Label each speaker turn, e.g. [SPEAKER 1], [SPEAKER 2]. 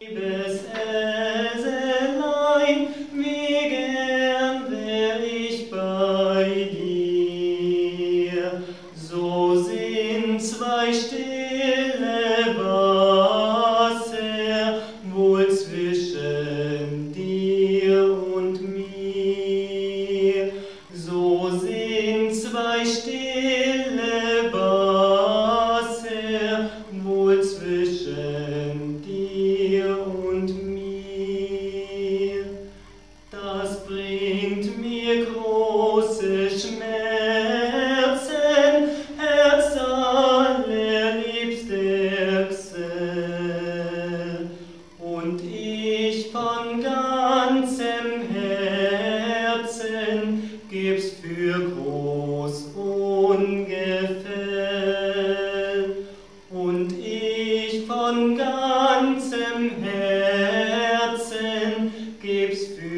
[SPEAKER 1] Liebes Eselein, wie gern wär ich bei dir. So sind zwei stille Wasser wohl zwischen dir und mir. So sind zwei stille Wasser wohl zwischen dir und mir. Das bringt mir große Schmerzen, Herz allerliebster Gsell. Und ich von ganzem Herzen geb's für groß Ungefähr. Und ich von ganzem Herzen geb's für